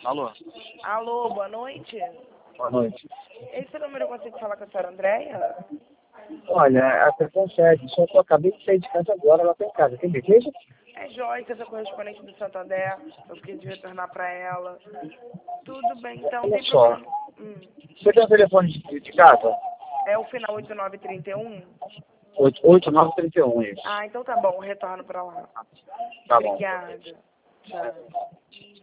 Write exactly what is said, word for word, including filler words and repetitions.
Alô? Alô, boa noite. Boa noite. Esse número eu consigo falar com a senhora Andréia? Olha, a consegue, só que eu acabei de sair de casa agora, ela tá em casa. Tem beleza? É Joyce, essa correspondente do Santander. Eu fiquei de retornar para ela. Tudo bem, então, Olha tem só. problema. Hum. Você tem o telefone de, de casa? É o final oito nove três um? oito nove três um, isso. Ah, então tá bom, eu retorno para lá. Tá bom. Obrigada. Tchau.